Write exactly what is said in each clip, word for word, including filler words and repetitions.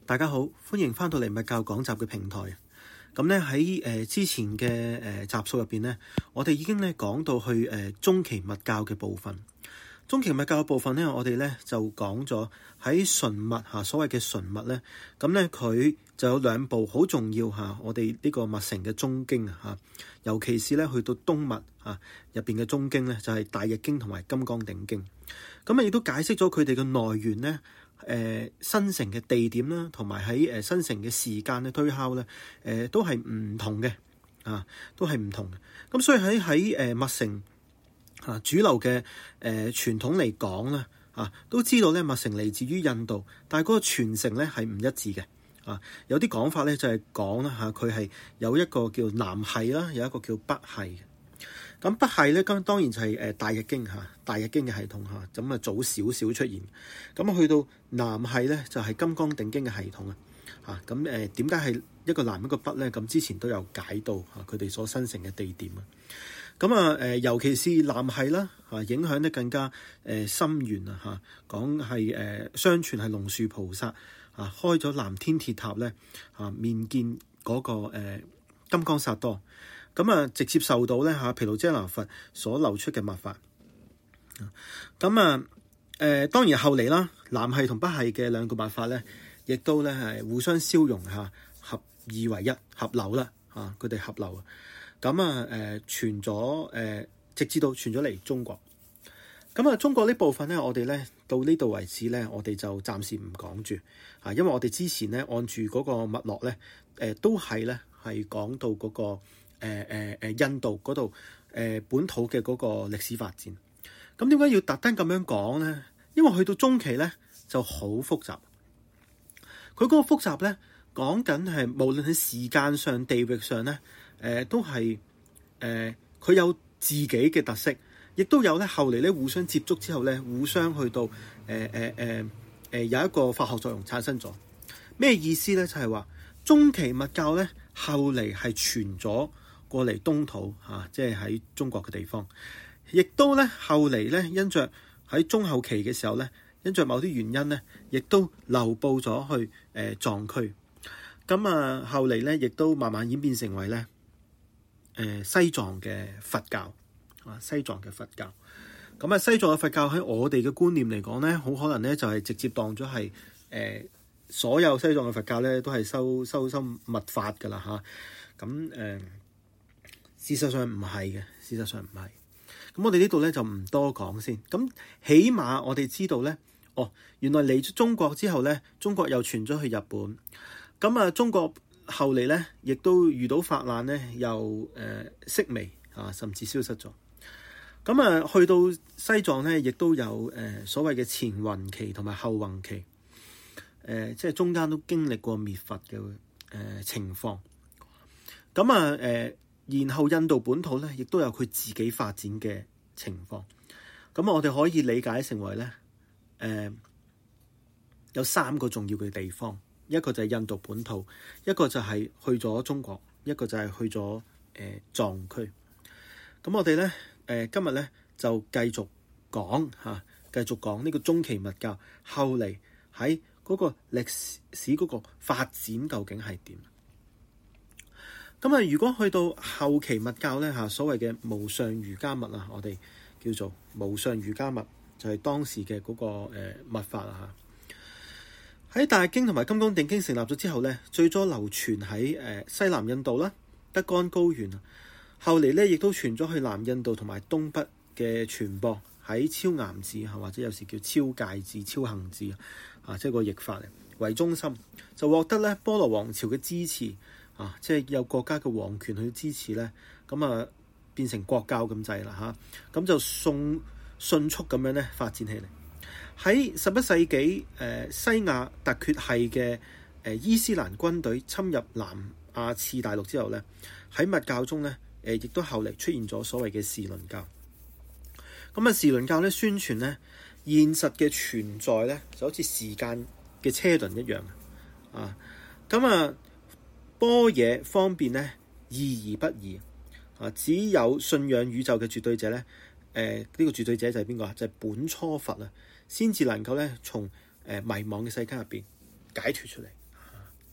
大家好，歡迎翻到嚟密教講習嘅平台。咁咧喺誒之前嘅誒、呃、集數入邊咧，我哋已經咧講到去誒、呃、中期密教嘅部分。中期密教嘅部分咧，我哋咧就講咗喺純密嚇，所謂嘅純密咧，咁咧佢就有兩部好重要嚇，我哋呢個密乘嘅中經啊嚇，尤其是咧去到東密嚇入邊嘅中經咧，就係、是、大譯經同埋金剛頂經。咁啊，亦都解釋咗佢哋嘅內緣咧。誒、呃、生成嘅地點啦，同埋喺誒生成嘅時間嘅推敲咧，誒、呃、都係唔同嘅啊，都係唔同嘅。咁所以喺喺誒密乘啊主流嘅誒、呃、傳統嚟講咧，啊都知道咧密乘嚟自於印度，但係嗰個傳承咧係唔一致嘅啊。有啲講法咧就係講啦嚇，佢、啊、係有一個叫南系啦，有一個叫北系嘅。咁北系咧，咁當然就係誒大譯經嚇，大譯經嘅系統嚇，咁啊早少少出現。咁去到南系咧，就係金剛頂經嘅系統啊。嚇咁誒點解係一個南一個北咧？咁之前都有解到嚇佢哋所生成嘅地點啊。咁啊誒，尤其是南系啦嚇，影響咧更加誒深遠啊嚇。講係誒相傳係龍樹菩薩啊開咗南天鐵塔咧啊，面見嗰個誒金剛薩埵。咁啊，直接受到咧嚇毗盧遮那佛所流出嘅密法。咁啊，誒、呃、當然後嚟啦，南系同北系嘅兩個密法咧，亦都咧係互相消融嚇，合二為一，合流啦嚇，佢哋合流啊。咁啊誒傳咗誒，直至到傳咗嚟中國。咁啊，中國呢部分咧，我哋咧到呢度為止咧，我哋就暫時唔講住啊，因為我哋之前咧按住嗰個脈絡咧，誒、呃、都係咧係講到嗰、那個。誒誒誒，印度嗰度誒本土嘅嗰個歷史發展，咁點解要特登咁樣講咧？因為去到中期咧就好複雜，佢嗰個複雜咧講緊係無論喺時間上、地域上咧，誒、呃、都係誒佢有自己嘅特色，亦都有咧後嚟咧互相接觸之後咧，互相去到誒誒誒誒有一個化學作用產生咗。咩意思咧？就係、是、話中期密教咧後嚟係傳咗過嚟東土嚇、啊，即係喺中國嘅地方，亦都咧後嚟咧因着喺中後期嘅時候咧，因着某啲原因咧，亦都流布咗去誒、呃、藏區。咁啊，後嚟咧亦都慢慢演變成為咧誒、呃、西藏嘅佛教啊，西藏嘅佛教。咁啊，西藏嘅佛教喺我哋嘅觀念嚟講咧，好可能咧就係、是、直接當咗係誒所有西藏嘅佛教咧都係修修修密法㗎啦嚇。咁、啊、誒。呃事實上唔係嘅，事實上唔係。咁我哋呢度咧就唔多講先。咁起碼我哋知道咧，哦，原來嚟咗中國之後咧，中國又傳咗去日本。咁啊，中國後嚟咧，亦都遇到法難咧，又誒式微啊，甚至消失咗。咁啊，去到西藏咧，亦都有誒、呃、所謂嘅前弘期同埋後弘期。誒、呃，即係中間都經歷過滅佛嘅誒、呃、情況。咁啊，誒、呃。然後印度本土咧，亦都有佢自己發展嘅情況。咁我哋可以理解成為咧，誒、呃、有三個重要嘅地方，一個就係印度本土，一個就係去咗中國，一個就係去咗誒、呃、藏區。咁我哋咧，誒、呃、今日咧就繼續講嚇、啊，繼續講呢個中期密教後嚟喺嗰個歷史嗰個發展究竟係點？咁啊，如果去到後期密教咧嚇，所謂嘅無上瑜伽密啊，我哋叫做無上瑜伽密，就係、是、當時嘅嗰、那個誒、呃、密法啊嚇。喺大譯經同埋金剛頂經成立咗之後咧，最初流傳喺誒西南印度啦、德干高原啊，後嚟咧亦都傳咗去南印度同埋東北嘅傳播，喺超岩寺嚇，或者有時叫超戒寺、超行寺啊，即係個譯法嚟為中心，就獲得咧波羅王朝嘅支持。啊，即係有國家嘅皇權去支持咧，咁啊變成國教咁滯啦嚇，咁、啊、就送迅速咁樣咧發展起嚟。喺十一世紀，誒、呃、西亞突厥系嘅誒、呃、伊斯蘭軍隊侵入南亞次大陸之後咧，喺密教中咧，誒、呃、亦都後嚟出現咗所謂嘅時輪教。咁啊，時輪教咧宣傳咧現實嘅存在咧，就好似時間嘅車輪一樣啊，咁啊。般若方便咧，易而不易啊！只有信仰宇宙嘅絕對者咧，誒、呃、呢、這個絕對者就係邊個啊？就係、是、本初佛啊，先至能夠咧從誒迷惘嘅世界入邊解脫出嚟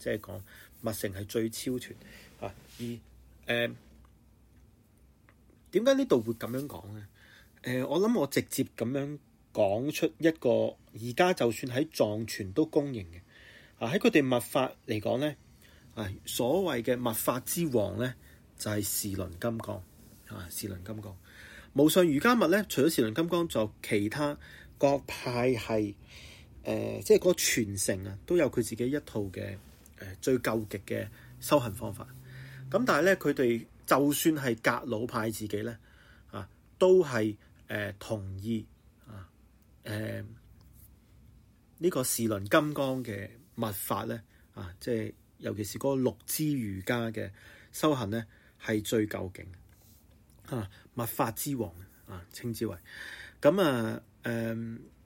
即係講密乘係最超脫啊。而誒點解呢度會咁樣講咧？誒、呃，我諗我直接咁樣講出一個而家就算喺藏傳都公認嘅啊，喺佢哋密法嚟講咧，啊所謂嘅密法之王咧就係時輪金剛啊，時輪金剛。無上瑜伽密咧，除咗時輪金剛，就其他各派係誒，即係嗰個傳承啊，都有佢自己一套嘅誒、呃、最究極嘅修行方法。咁但係咧，佢哋就算係格魯派自己咧啊，都係誒、呃、同意啊誒呢、呃這個時輪金剛嘅密法咧啊，即係尤其是嗰個六支瑜伽嘅修行咧，係最究竟。啊，密法之王啊，稱之為咁啊，誒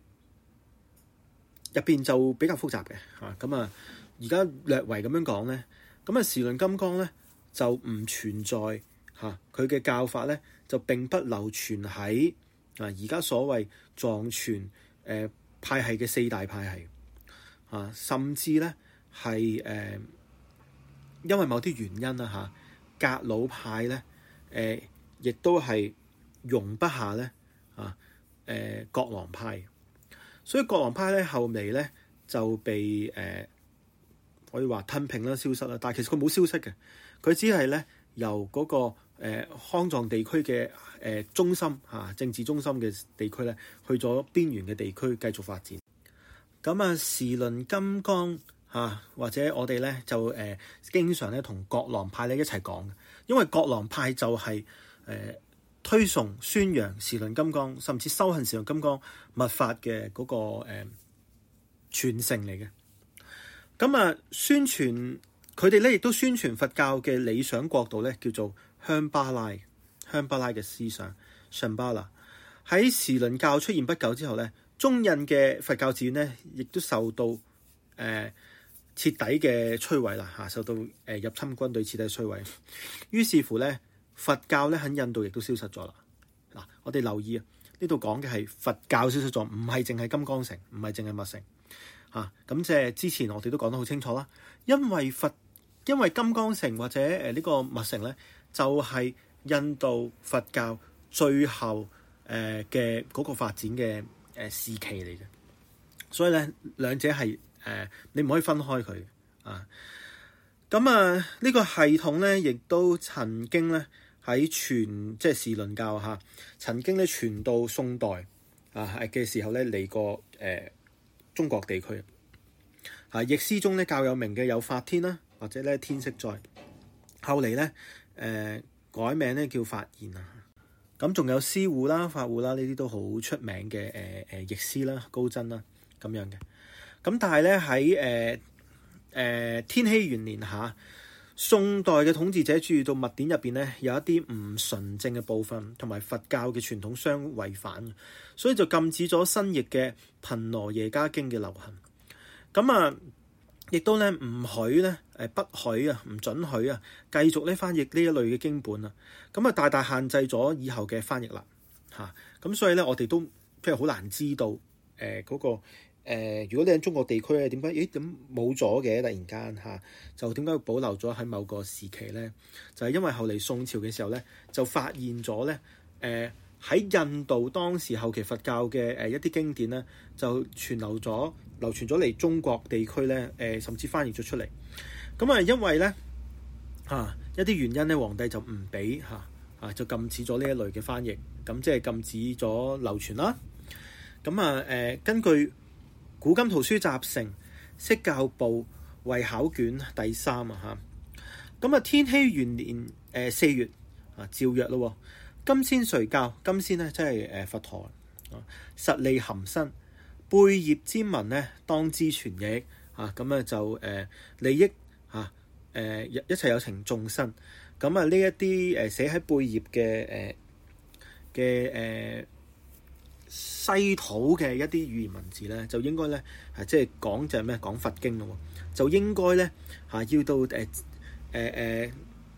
入邊就比較複雜嘅嚇。咁啊，而家略為咁樣講咧，咁啊時輪金剛咧就唔存在嚇，佢嘅教法咧就並不流傳喺啊而家所謂藏傳誒派系嘅四大派系啊，甚至咧係誒因為某啲原因啦嚇，格魯派咧誒。呃亦都係容不下咧啊！誒、呃，覺囊派，所以覺囊派咧後嚟咧就被誒、呃、可以話吞併啦、消失啦。但係其實佢冇消失嘅，佢只係咧由嗰、那個誒、呃、康藏地區嘅誒、呃、中心嚇、啊、政治中心嘅地區咧，去咗邊緣嘅地區繼續發展。咁啊，時輪金剛嚇、啊，或者我哋咧就誒、呃、經常咧同覺囊派咧一齊講嘅，因為覺囊派就係、是。誒、呃、推崇宣揚時輪金剛，甚至修行時輪金剛密法嘅嗰、那個誒、呃、傳承嚟嘅。咁啊，宣傳佢哋咧，亦都宣傳佛教嘅理想國度咧，叫做香巴拉，香巴拉嘅思想。香巴拉喺時輪教出現不久之後咧，中印嘅佛教寺院咧，亦都受到誒、呃、徹底嘅摧毀啦嚇，受到誒、呃、入侵軍隊徹底摧毀。於是乎咧。佛教咧喺印度亦都消失咗啦。嗱，我哋留意啊，呢度講嘅係佛教消失咗，唔係淨係金剛城，唔係淨係密城嚇。咁即係之前我哋都講得好清楚啦。因為佛，因為金剛城或者誒呢個密城咧，就係、是、印度佛教最後誒嘅嗰個發展嘅誒時期嚟嘅。所以咧，兩者係誒、呃、你唔可以分開佢啊。咁啊，呢、這個系統咧，亦都曾經咧。喺傳即係時輪教嚇，曾經咧傳到宋代啊嘅時候咧嚟過誒、呃、中國地區啊，譯師中咧較有名嘅有法天啦，或者咧天息在，後嚟咧誒改名咧叫法言啊。咁仲有師護啦、法護啦，呢啲都好出名嘅誒誒譯師啦、高僧啦咁樣嘅。咁但係咧喺誒誒天禧元年下。宋代嘅統治者注意到密典入邊咧有一啲唔純正嘅部分，同埋佛教嘅傳統相違反，所以就禁止咗新譯嘅《頻羅耶迦經》嘅流行。咁啊，亦都咧唔許咧誒不許啊，唔准許啊，繼續咧翻譯呢一類嘅經本啊。咁啊，大大限制咗以後嘅翻譯啦嚇。咁所以咧，我哋都即係好難知道誒嗰、呃那個。誒、呃，如果你喺中國地區咧，點解？咦，咁冇咗嘅？突然間嚇、啊，就點解會保留咗喺某個時期咧？就係、是、因為後嚟宋朝嘅時候咧，就發現咗咧，誒、呃、喺印度當時後期佛教嘅誒、呃、一啲經典咧，就傳流咗、流傳咗嚟中國地區咧，誒、呃、甚至翻譯咗出嚟。咁啊，因為咧嚇、啊、一啲原因咧，皇帝就唔俾嚇啊，就禁止咗呢一類嘅翻譯，咁即係禁止咗流傳啦。咁啊誒、呃，根據古今圖書集成釋教部慧考卷第三啊嚇，咁啊天禧元年誒四月啊詔曰咯，金仙垂教，金仙咧即係誒佛陀啊，實利含生，貝葉之文咧當知傳譯啊，咁啊就誒利益嚇誒一一切有情眾生，咁啊呢一啲誒寫喺貝葉嘅誒嘅誒。西土嘅一啲語言文字咧，就應該咧係即係講就係咩講佛經咯，就應該咧嚇要到誒誒誒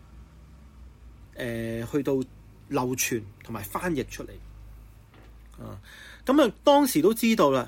誒去到流傳同埋翻譯出嚟啊！咁啊當時都知道啦，咁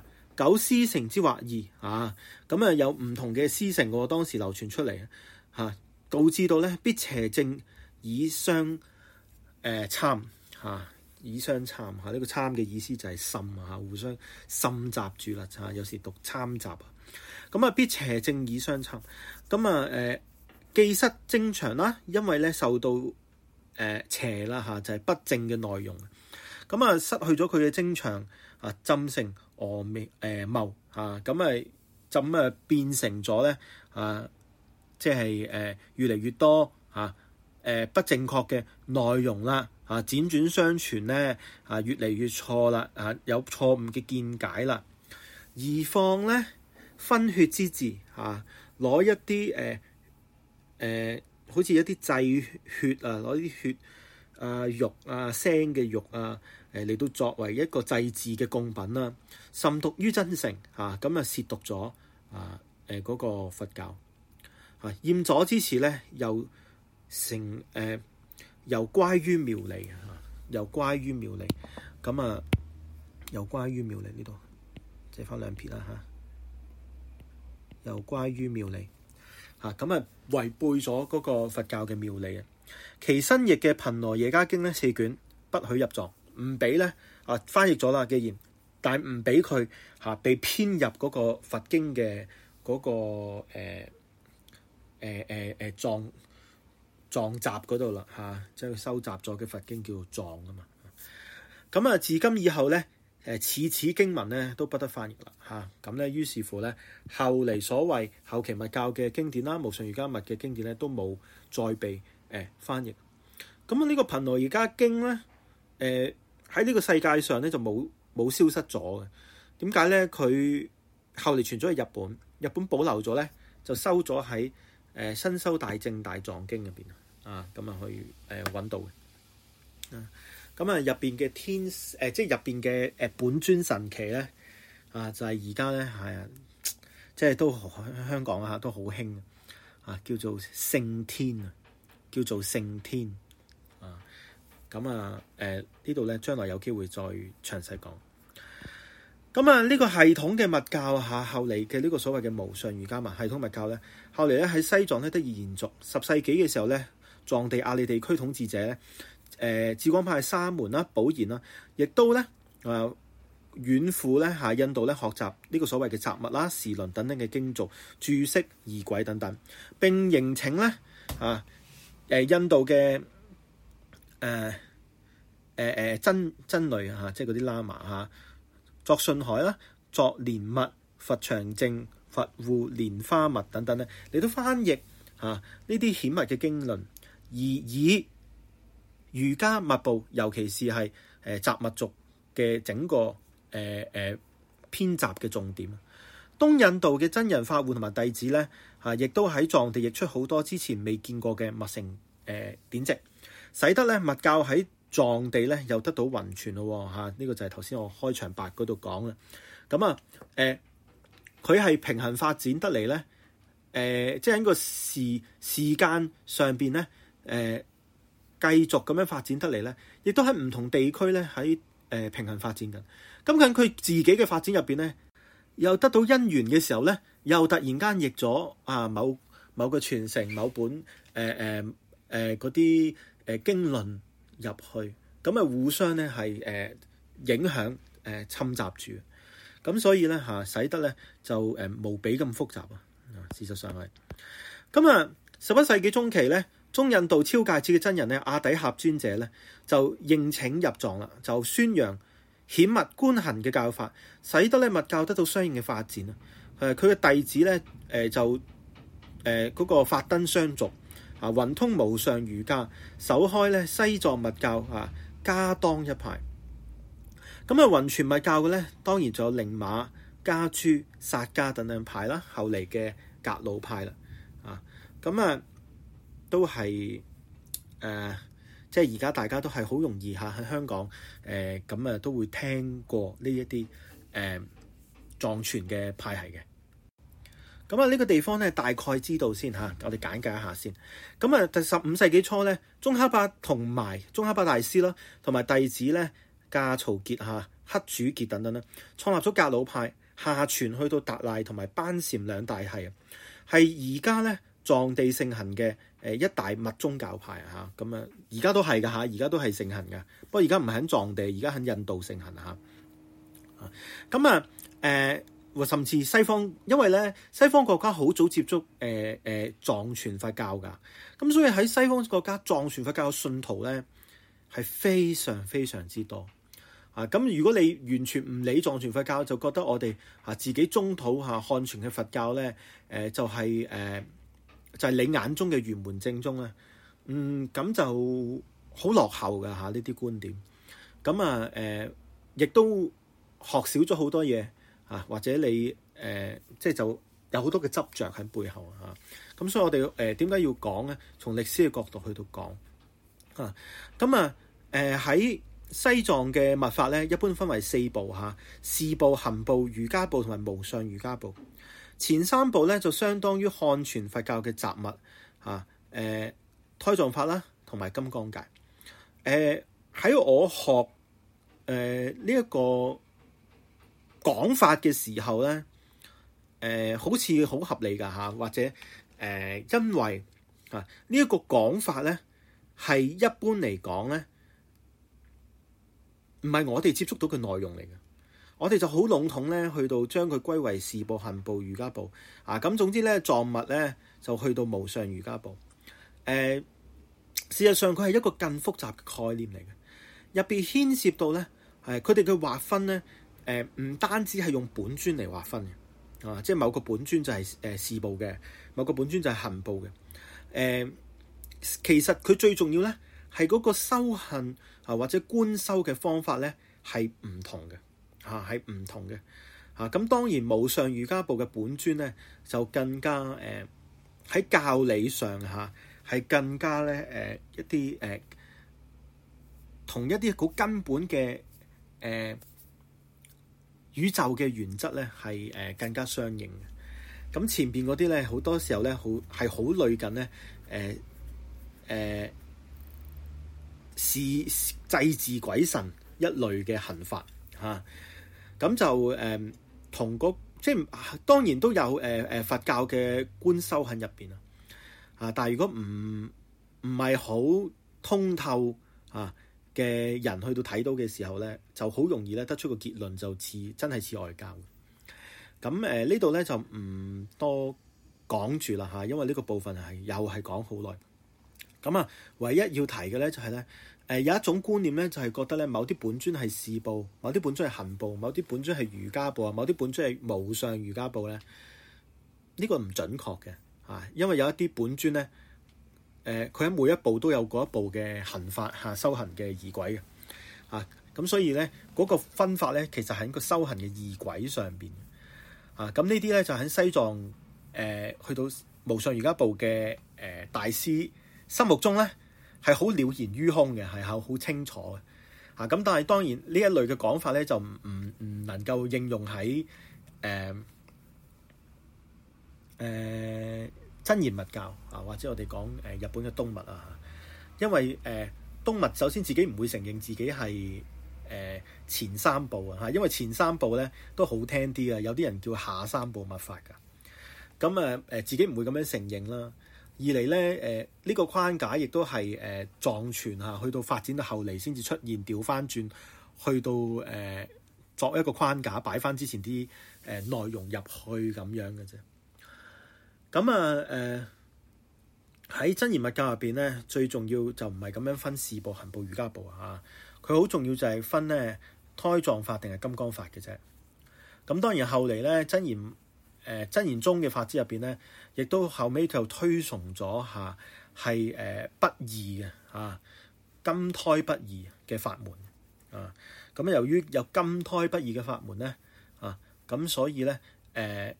九師承之或異啊，咁啊有唔同嘅師承喎，當時流傳出嚟嚇，導致到咧必邪正以相誒參嚇，以相參嚇，呢個參嘅意思就係滲嚇，互相滲雜住啦嚇，有時讀參雜啊。咁啊必邪正以相參，咁啊誒既失正長啦，因為咧受到誒、呃、邪啦嚇，就係、是、不正嘅內容，咁啊失去咗佢嘅正長啊，浸成峨眉誒謬嚇，咁啊浸啊變成咗咧啊，即係誒越嚟越多嚇誒不正確嘅內容啦嚇，輾轉相傳咧啊，越嚟越錯啦啊，有錯誤嘅見解啦，而況咧分血之字嚇，攞、啊、一啲誒誒好似一啲祭血啊，攞啲血啊肉啊腥嘅肉啊誒嚟到作為一個祭祀嘅供品啦，滲毒於真誠嚇，咁啊褻瀆咗啊誒嗰個佛教嚇，厭阻之詞咧又成誒、呃、又乖於妙理嚇，又乖於妙理，咁啊又乖於妙理呢度借翻兩撇啦嚇。又乖於妙理嚇，咁啊違背咗嗰個佛教嘅妙理啊！其新譯嘅《頻羅耶迦經》咧四卷不許入藏，唔俾咧啊翻譯咗啦，既然但係唔俾佢嚇被編入嗰個佛經嘅嗰、嗰個誒誒誒誒藏藏集嗰度啦嚇，即係收集咗嘅佛經叫做藏啊嘛。咁啊，自今以後咧。誒此此經文咧都不得翻譯啦嚇，咁咧於是乎咧後嚟所謂後期密教嘅經典啦，無上瑜伽密嘅經典咧都冇再被誒、呃、翻譯。咁啊呢個頻羅耶迦經咧誒喺呢個世界上咧就冇冇消失咗嘅。點解咧？佢後嚟傳咗去日本，日本保留咗咧就收咗喺誒新修大正大藏經入邊啊，咁啊去誒揾、呃、到嘅啊。咁啊，入邊嘅天誒、呃，即係入邊嘅誒本尊神奇咧啊，就係而家咧係啊，即係都香港啊都好興啊，叫做聖天啊，叫做聖天啊。咁啊誒呢度咧，將來有機會再詳細講。咁啊，呢、這個系統嘅密教嚇，後嚟嘅呢個所謂嘅無上瑜伽密系統密教咧，後嚟咧喺西藏咧得以延續。十世紀嘅時候咧，藏地亞利地區統治者咧。誒智光派沙門啦、寶賢啦，亦都咧啊遠赴咧嚇印度咧學習呢個所謂嘅雜密啦、時輪等等嘅經俗、注釋儀軌等等，並迎請咧啊誒印度嘅誒誒誒真真女嚇，即係嗰啲喇嘛嚇作信海啦、作蓮密、佛長淨、佛護蓮花密等等咧，嚟到翻譯嚇呢啲顯密嘅經論，而以瑜伽密部，尤其是係誒雜密族嘅整個誒誒、呃、編集嘅重點。東印度嘅真人法護同埋弟子咧，嚇亦都喺藏地譯出好多之前未見過嘅密乘誒典籍，使得咧密教喺藏地咧又得到雲傳咯嚇。呢、這個就係頭先我開場白嗰度講啦。咁啊誒，佢、呃、係平衡發展得嚟咧，誒、呃、即係喺個時時間上邊咧誒。呃繼續咁樣發展得嚟咧，亦都喺唔同地區咧喺誒平衡發展緊。咁緊佢自己嘅發展入邊咧，又得到因緣嘅時候咧，又突然間譯咗啊某某個傳承某本誒誒誒嗰啲誒經論入去，咁啊互相咧係誒影響誒、呃、侵襲住。咁所以咧嚇、啊，使得咧就誒、呃、無比咁複雜啊！事實上係咁啊，十一世紀中期咧。中印度超介節嘅真人咧，阿底峽尊者咧就應請入藏啦，就宣揚顯密觀行嘅教法，使得咧密教得到相應嘅發展啦。誒，佢嘅弟子咧，誒、呃、就誒嗰、呃那個法燈相續啊，雲通無上瑜伽，首開咧西藏密教啊，噶當一派。咁啊，雲傳密教嘅咧，當然仲有寧瑪、噶舉、薩迦等等派啦，後嚟嘅格魯派啦，啊，咁啊。都係誒、呃，即係而家大家都係好容易嚇喺香港誒咁啊，都會聽過呢一啲誒藏傳嘅派系嘅。咁啊，呢個地方咧大概知道先嚇，我哋簡介一下先。咁啊，第十五世紀初咧，宗喀巴同埋宗喀巴大師啦，同埋弟子咧，噶曹傑嚇、黑主傑等等啦，創立咗格魯派。 下傳去到達賴同埋班禪兩大系，係而家咧藏地盛行嘅誒一大密宗教派嚇。咁啊，而家都係㗎嚇，而家都係盛行㗎。不過而家唔係喺藏地，而家喺印度盛行嚇。咁啊誒。甚至西方，因為咧西方國家好早接觸誒誒藏傳佛教㗎，咁所以喺西方國家藏傳佛教嘅信徒咧係非常非常之多啊！咁如果你完全唔理藏傳佛教，就覺得我哋啊自己中土嚇漢傳嘅佛教咧誒、呃、就係、是、誒、呃、就係、是、你眼中嘅圓門正宗咧，嗯咁就好落後㗎嚇呢啲觀點，咁啊誒亦都學少咗好多嘢。啊，或者你誒、呃，即係就有好多嘅執着喺背後啊，咁所以我哋誒點解要講咧？從歷史嘅角度去到講啊，咁啊誒喺西藏嘅密法咧，一般分為四部嚇：事部、行部、瑜伽部同埋無上瑜伽部。前三部咧就相當於漢傳佛教嘅雜密嚇，誒胎藏法啦，同埋金剛界。誒、呃、喺我學誒呢一個講法嘅時候咧，誒、呃、好似好合理㗎嚇，或者誒、呃、因為啊呢一個講法咧係一般嚟講咧，唔係我哋接觸到嘅內容嚟嘅，我哋就好籠統咧去到將佢歸為事部、行部、瑜伽部啊，咁總之咧藏密咧就去到無上瑜伽部。誒、呃、事實上佢係一個更複雜嘅概念嚟嘅，入邊牽涉到咧係佢哋嘅劃分咧。誒唔、呃、單止係用本尊嚟劃分嘅，啊，即係某個本尊就係誒事部嘅，某個本尊就係行部嘅。誒、呃，其實佢最重要咧係嗰個修行啊或者觀修嘅方法咧係唔同嘅，嚇係唔同嘅。嚇、啊、咁當然無上瑜伽部嘅本尊咧就更加誒喺、呃、教理上嚇係、啊、更加咧誒、呃、一啲誒、呃、同一啲好根本嘅誒。呃宇宙嘅原則咧係誒更加相應嘅，咁前邊嗰啲咧好多時候咧好係好類近咧誒誒是祭祀鬼神一類嘅行法嚇，咁、啊、就誒同嗰即係當然都有誒誒、呃、佛教嘅觀修喺入邊啊，啊但係如果唔唔係好通透啊嘅人去到睇到嘅時候咧，就好容易咧得出個結論，就似真係似外教。咁誒、呃、呢度咧就唔多講住啦嚇，因為呢個部分係又係講好耐。咁啊，唯一要提嘅咧就係、是、咧，誒、呃、有一種觀念咧就係、是、覺得咧某啲本尊係事部，某啲本尊係行部，某啲本尊係瑜伽部啊，某啲本尊係無上瑜伽部咧，呢、這個唔準確嘅嚇，因為有一啲本尊咧。誒佢喺每一步都有嗰一步嘅行法嚇修行嘅儀軌嘅嚇，咁、啊、所以咧嗰、那個分法咧其實喺個修行嘅儀軌上邊啊，咁呢啲咧就喺西藏誒、呃、去到無上瑜伽部嘅誒、呃、大師心目中咧係好了然於胸嘅，係好好清楚嘅嚇，咁、啊、但係當然呢一類嘅講法咧就唔唔唔能夠應用喺誒誒。呃呃真言密教啊，或者我哋講誒日本嘅東密啊，因為誒、呃、東密首先自己唔會承認自己係誒、呃、前三部啊，嚇，因為前三部咧都好聽啲啊，有啲人叫下三部密法㗎，咁啊誒自己唔會咁樣承認啦。二嚟咧誒呢個框架亦都係誒藏傳嚇，去到發展到後嚟先至出現調翻轉，去到誒、呃、作一個框架擺翻之前啲誒、呃、內容入去咁樣嘅啫。咁啊，誒喺真言密教入邊咧，最重要就唔係咁樣分事部、行部、瑜伽部啊，佢好重要就係分咧胎藏法定係金剛法嘅啫。咁當然後嚟咧真言誒、呃、真言宗嘅法支入邊咧，亦都後尾就推崇咗嚇係誒不二嘅啊金胎不二嘅法門啊。咁由於有金胎不二嘅法門咧啊，咁所以咧誒。呃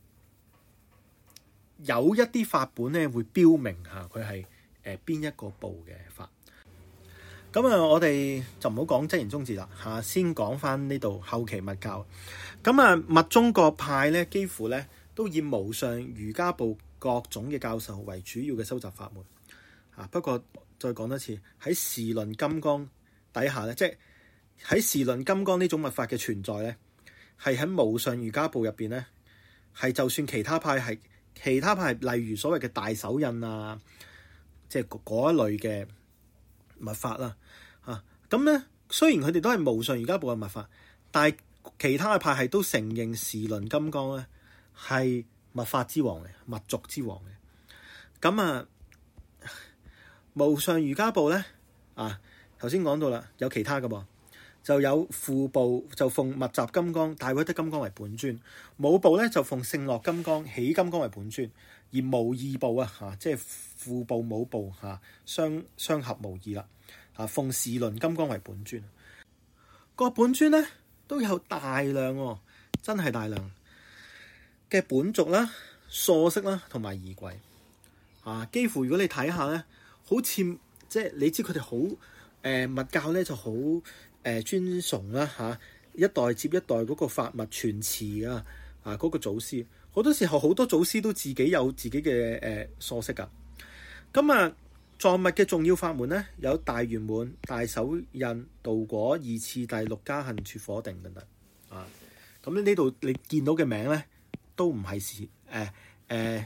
有一啲法本咧會標明嚇佢係誒邊一個部嘅法。咁啊，我哋就唔好講真言宗字啦嚇，先講翻呢度後期密教。咁啊，密宗各派咧幾乎咧都以無上瑜伽部各種嘅教授為主要嘅修習法門嚇。不過再講多次，喺時輪金剛底下咧，即係喺時輪金剛呢種密法嘅存在咧， 係喺無上瑜伽部入邊咧，係就算其他派係其他派係例如所謂嘅大手印啊，即係嗰一類嘅密法啦，啊咁咧雖然佢哋都係無上瑜伽部嘅密法，但係其他嘅派系都承認時輪金剛咧係密法之王嘅，密續之王嘅。咁啊無上瑜伽部咧啊頭先講到啦，有其他嘅噃。就有父部就奉密集金剛、大威德金剛為本尊，母部咧就奉勝樂金剛、喜金剛為本尊，而無二部啊嚇，即係父部母部嚇相相合無二啦嚇，奉時輪金剛為本尊。個本尊咧都有大量、哦，真係大量嘅本族啦、數式啦同埋儀軌啊，幾乎如果你睇下咧，好似即係你知佢哋好誒密教咧就好。誒、呃、尊崇啦嚇、啊，一代接一代嗰個法物傳持啊，啊嗰、那個祖師，好多時候好多祖師都自己有自己嘅誒疏釋噶。咁啊，藏密嘅重要法門咧，有大圓滿、大手印、道果、二次第、六加行、拙火定等等啊。咁呢度你見到嘅名咧，都唔係是誒誒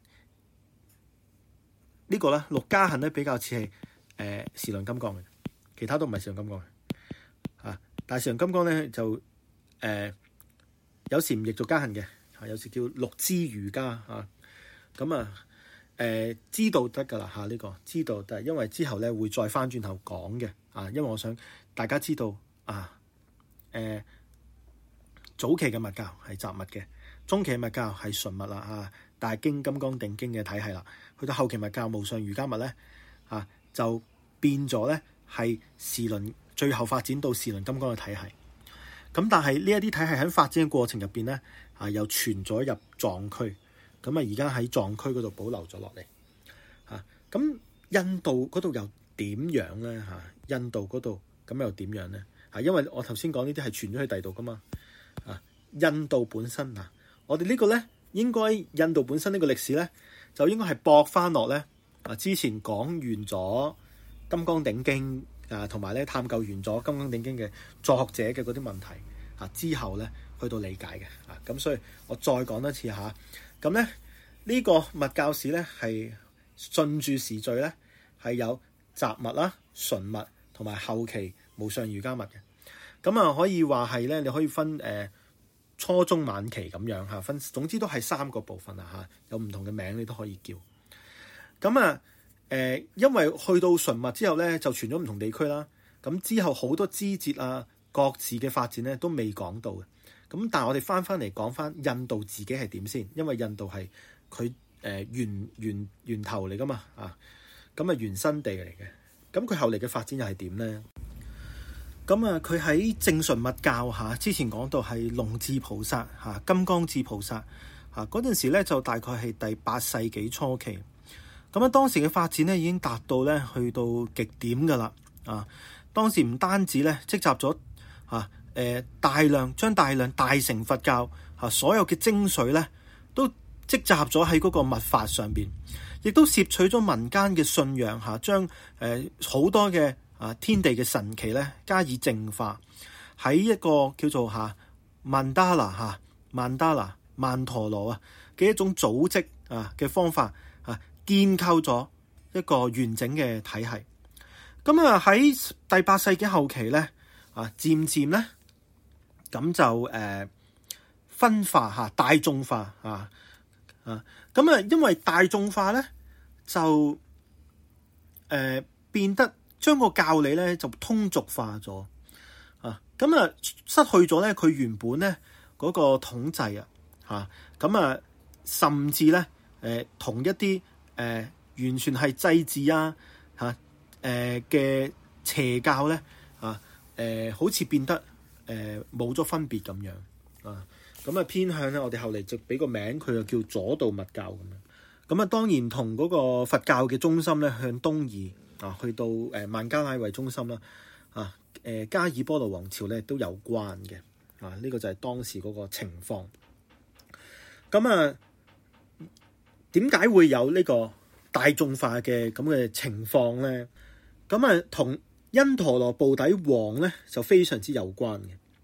呢個咧，六加行咧比較似係誒時輪金剛嘅，其他都唔係時輪金剛嘅。啊！大時輪金剛咧就誒、呃、有時唔譯做加行嘅，啊有時叫六支瑜伽啊。咁啊誒、呃、知道得㗎啦嚇，呢、這個知道，但係因為之後咧會再翻轉頭講嘅啊，因為我想大家知道啊誒、呃、早期嘅密教係雜密嘅，中期嘅密教係純密啦嚇，大經金剛定經嘅體系啦，去到後期密教無上瑜伽密咧啊就變咗咧係時輪。最後發展到時輪金剛嘅體系，咁但係呢一啲體系喺發展嘅過程入邊咧，啊又傳咗入藏區，咁啊而家喺藏區嗰度保留咗落嚟，嚇咁印度嗰度又點樣咧？嚇印度嗰度咁又點樣咧？啊，因為我頭先講呢啲係傳咗去第度噶嘛，啊印度本身啊，我哋呢個咧應該印度本身呢個歷史咧，就應該係駁翻落咧啊之前講完咗金剛頂經。啊，同埋咧探究完咗《金剛頂經》嘅作者嘅嗰啲問題啊，之後咧去到理解嘅啊，咁所以我再講多次嚇，咁咧呢個密教史咧係順住時序咧係有雜密啦、純密同埋後期無上瑜伽密嘅，咁啊可以話係咧你可以分誒、呃、初中晚期咁樣嚇分，總之都係三個部分啊嚇，有唔同嘅名你都可以叫，咁啊。誒、呃，因為去到純密之後咧，就傳咗唔同地區啦。咁之後好多枝節啊，各自嘅發展咧都未講到嘅。咁但係我哋翻翻嚟講翻印度自己係點先，因為印度係佢誒源源源頭嚟噶嘛啊，咁啊原生地嚟嘅。咁佢後嚟嘅發展又係點咧？咁啊，佢喺正純密教下，之前講到係龍智菩薩嚇、金剛智菩薩嚇嗰陣時咧，就大概係第八世紀初期。咁啊，當時嘅發展咧已經達到咧去到極點㗎啦！啊，當時唔單止咧積集咗啊誒大量將大量大乘佛教啊所有嘅精髓咧都積集咗喺嗰個密法上邊，亦都攝取咗民間嘅信仰嚇，將誒好多嘅啊天地嘅神奇咧加以淨化，喺一個叫做嚇曼達拿嚇曼達拿曼陀羅啊嘅一種組織啊嘅方法。建構咗一個完整嘅體系，咁啊喺第八世紀後期咧，啊漸漸咧咁就誒、呃、分化嚇大眾化啊啊，咁啊因為大眾化咧就誒、呃、變得將個教理咧就通俗化咗啊，咁啊失去咗咧佢原本咧嗰、那個統制啊嚇，咁啊甚至咧誒、呃、同一啲。誒、呃、完全係祭祀啊嚇誒嘅邪教咧啊誒、呃，好似變得誒冇咗分別咁樣啊，咁啊偏向咧，我哋後嚟就俾個名佢就叫左道密教咁樣。咁啊當然同嗰個佛教嘅中心咧向東移啊，去到誒、呃、孟加拉為中心啦啊誒、呃、加爾波羅王朝咧都有關嘅啊，呢、這個就係當時嗰個情況。咁啊〜點解會有呢個大眾化嘅咁嘅情況咧？咁啊，同因陀羅部底王咧就非常之有關嘅。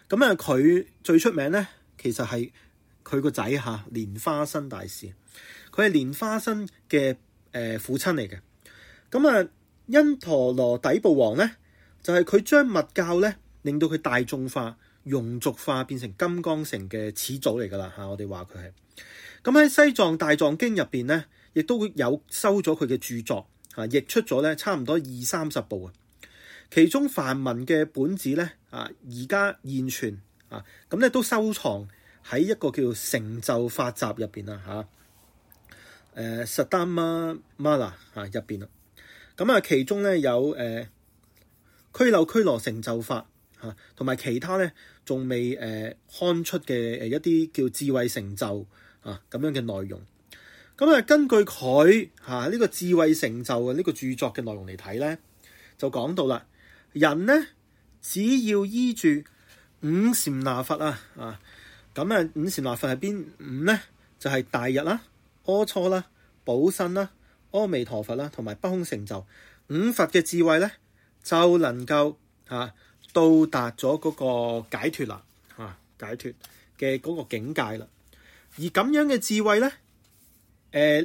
咁啊，佢最出名咧，其實係佢個仔嚇蓮花生大士，佢係蓮花生嘅誒父親嚟嘅。咁啊，因陀羅底部王咧，就係佢將密教咧令到佢大眾化、庸俗化，變成金剛乘嘅始祖嚟噶啦嚇。我哋話佢係咁喺《西藏大藏經》入邊咧，亦都有收咗佢嘅著作嚇，譯出咗咧差唔多二三十部啊。其中梵文嘅本子咧啊，而家現存啊，咁咧都收藏喺一個叫做成就法集入邊啦嚇。誒，Saddharma Mala嚇入邊啦。咁啊，其中咧有誒拘留拘羅成就法嚇，同埋其他咧仲未誒刊出嘅誒一啲叫智慧成就啊咁樣嘅內容。咁啊，根據佢嚇呢個智慧成就嘅呢個著作嘅內容嚟睇咧，就講到啦。人咧只要依住五禪那佛啊，啊咁啊五禪那佛係邊五咧？就係、是、大日啦、阿初啦、寶生啦、阿彌陀佛啦，同埋不空成就五佛嘅智慧咧，就能夠啊到達咗嗰個解脫啦，啊解脫嘅嗰個境界啦。而咁樣嘅智慧咧，誒、呃、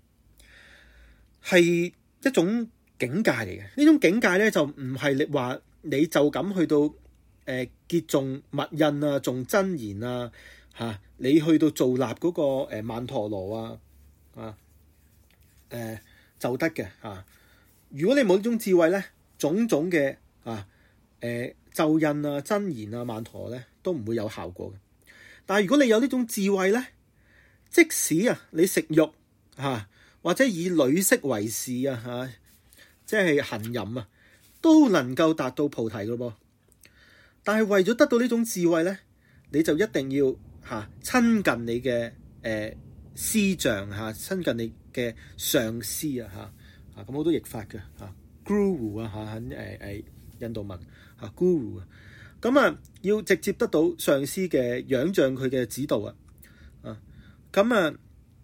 係一種境界嚟嘅，呢種境界咧就唔係你話你就咁去到誒、呃、結誦密印啊、誦真言啊嚇、啊，你去到做立嗰、那個誒、呃、曼陀羅啊啊誒、呃、就得嘅嚇、啊。如果你冇呢種智慧咧，種種嘅啊誒、呃、咒印啊、真言啊、曼陀羅咧都唔會有效果嘅。但係如果你有呢種智慧咧，即使啊你食肉嚇、啊、或者以女色為事啊嚇。即係行淫啊，都能夠達到菩提嘅噃。但係為咗得到呢種智慧咧，你就一定要嚇、啊、親近你嘅誒、呃、師長嚇，親近你嘅上師啊嚇。啊咁好多譯法嘅嚇 Guru 啊嚇，誒誒印度文嚇 Guru 啊。咁啊要直接得到上師嘅仰仗佢嘅指導啊。啊咁啊。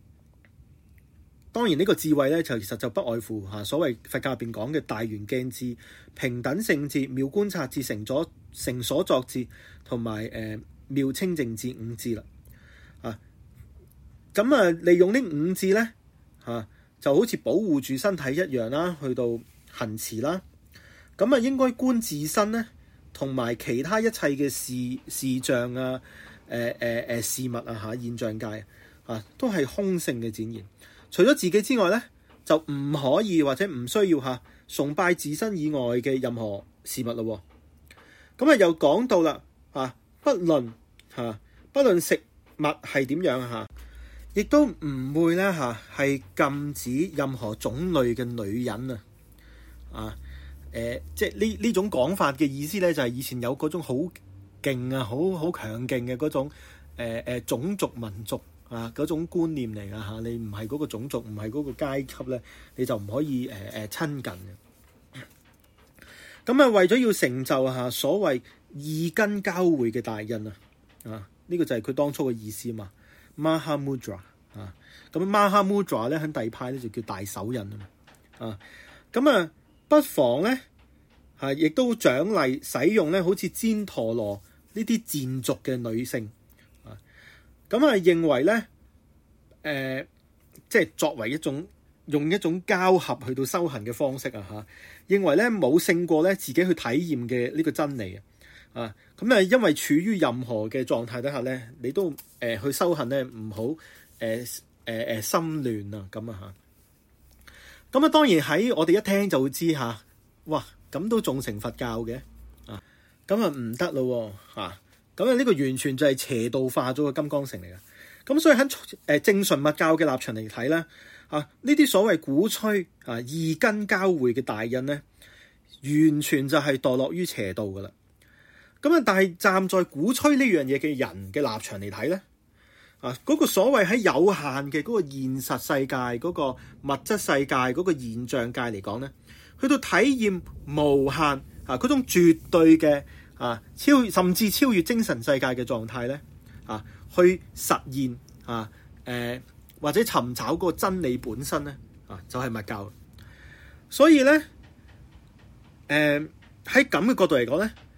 當然呢個智慧咧，就其實就不外乎嚇所謂佛教入邊講嘅大圓鏡智、平等性智、妙觀察智、成所成所作智同埋誒妙清淨智五智啦。啊，咁啊利用呢五智咧嚇，就好似保護住身體一樣啦，去到行持啦。咁啊應該觀自身咧，同埋其他一切嘅事事象啊、誒誒誒事物啊嚇現象界啊，都係空性嘅展現。除咗自己之外咧，就唔可以或者唔需要嚇崇拜自身以外嘅任何事物咯。咁啊又講到啦嚇，不論嚇不論食物係點樣嚇，亦都唔會咧嚇係禁止任何種類嘅女人啊啊誒，即係呢呢種講法嘅意思咧，就係以前有嗰種好勁啊、好好強勁嘅嗰種誒誒、呃、種族民族。啊！嗰種觀念嚟㗎嚇，你唔係嗰個種族，唔係嗰個階級咧，你就唔可以誒誒、呃、親近嘅。咁啊，為咗要成就嚇所謂二根交匯嘅大印啊，啊呢、這個就係佢當初嘅意思嘛。Mahamudra 啊，咁 Mahamudra 咧喺地派咧就叫大手印啊嘛。啊，咁啊不妨咧係亦都獎勵使用咧，好似旃陀羅呢啲賤族嘅女性。咁啊，認為咧，誒、呃，即係作為一種用一種交合去到修行嘅方式啊，嚇，認為咧冇勝過咧自己去體驗嘅呢個真理啊，啊，咁啊，因為處於任何嘅狀態底下咧，你都誒、呃、去修行咧，唔好誒誒誒心亂啊，咁啊嚇。咁啊，當然喺我哋一聽就會知嚇、啊，哇，咁都仲成佛教嘅啊，咁啊唔得咯嚇。咁啊！呢個完全就係邪道化咗個金剛乘嚟嘅。咁所以喺誒正純密教嘅立場嚟睇咧，啊呢啲所謂鼓吹啊二根交匯嘅大印咧，完全就係墮落於邪道噶啦。咁啊，但係站在鼓吹呢樣嘢嘅人嘅立場嚟睇咧，啊嗰個所謂喺有限嘅嗰個現實世界、嗰個物質世界、嗰個現象界嚟講咧，去到體驗無限啊嗰種絕對嘅。啊，超甚至超越精神世界嘅狀態咧，啊，去實現啊，誒、呃、或者尋找嗰個真理本身咧，啊，就係、是、密教了。所以咧，誒喺咁嘅角度嚟講咧，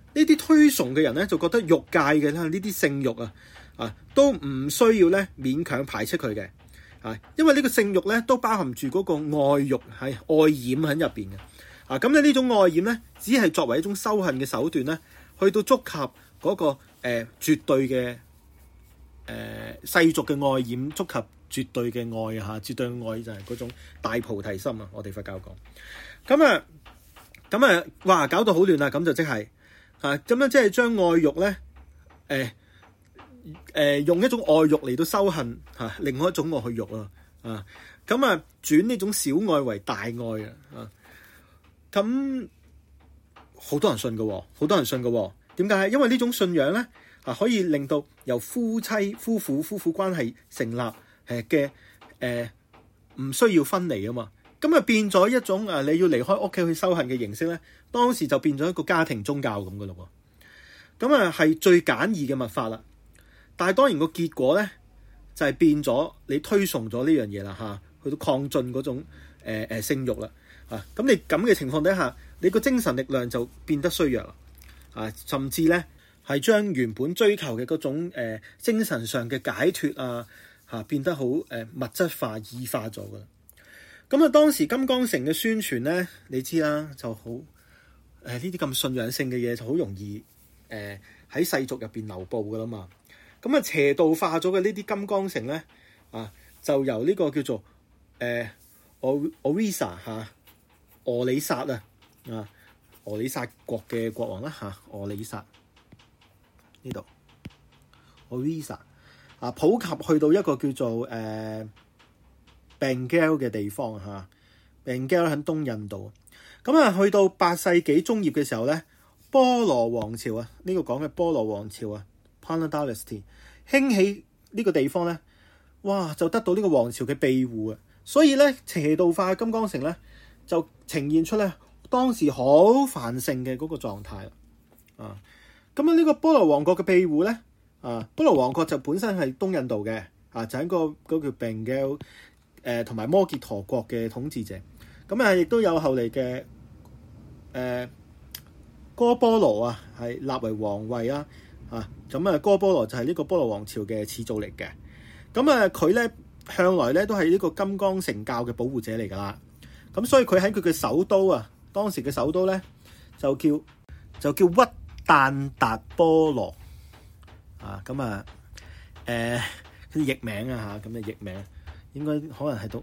呢啲推崇嘅人咧就覺得欲界嘅啦，呢啲性欲啊啊都唔需要咧勉強排斥佢嘅啊，因為呢個性欲咧都包含住嗰個愛欲係愛染喺入邊嘅啊。咁咧呢種愛染咧只係作為一種修行嘅手段咧，去到觸及嗰、那個誒、呃、絕對嘅誒、呃、世俗嘅愛染，觸及絕對嘅愛啊！絕對嘅愛就係嗰種大菩提心啊！我哋佛教講咁啊，咁啊，哇！搞到好亂啦，咁就即係啊，咁樣即係將愛欲咧，誒、呃、誒、呃，用一種愛欲嚟到修行嚇、啊，另外一種愛欲啊，啊，咁啊，轉呢種小愛為大愛啊，啊，咁好多人信嘅，好多人信嘅，點解？因為呢種信仰咧啊，可以令到由夫妻、夫婦、夫婦關係成立。誒嘅誒唔需要分離啊嘛，咁啊變咗一種啊你要離開屋企去修行嘅形式咧，當時就變咗一個家庭宗教咁嘅咯喎，咁啊係最簡易嘅密法啦。但係當然個結果咧就係、是、變咗你推崇咗呢樣嘢啦嚇，去到亢進嗰種誒、呃、性慾啦啊，咁你咁嘅情況底下，你個精神力量就變得衰弱啦啊，甚至咧係將原本追求嘅嗰種、呃、精神上嘅解脫啊〜嚇變得好誒物質化、異化咗噶啦。咁啊，當時金剛乘嘅宣傳咧，你知啦，就好誒呢啲咁信仰性嘅嘢就好容易誒喺、呃、世俗入邊流布噶啦嘛。咁啊邪道化咗嘅呢啲金剛乘咧啊，就由呢個叫做誒俄俄里薩嚇俄里薩啊啊俄里薩國嘅國王啦嚇俄里薩呢度俄里薩。啊，普及去到一個叫做誒 Bengal 嘅地方嚇 Bengal 喺東印度。咁啊，去到八世紀中葉嘅時候咧，波羅王朝啊，呢、這個講嘅波羅王朝啊 Pala Dynasty 興起呢個地方咧，哇，就得到呢個王朝嘅庇護啊，所以咧邪道化金剛乘咧就呈現出咧當時好繁盛嘅嗰個狀態啦。啊，咁啊呢個波羅王國嘅庇護咧。啊，波羅王國就本身係東印度嘅，啊就喺、個嗰、個叫 Bengal 誒同埋摩羯陀國嘅統治者，咁啊亦都有後嚟嘅誒哥波羅啊，係立為皇位啊，啊咁啊哥波羅就係呢個波羅王朝嘅始祖嚟嘅，咁啊佢咧向來咧都係呢個金剛乘教嘅保護者嚟㗎啦，咁所以佢喺佢嘅首都啊，當時嘅首都咧就叫就叫鬱旦達波羅。啊，咁啊，誒、呃，佢譯名啊嚇，咁嘅譯名應該可能係讀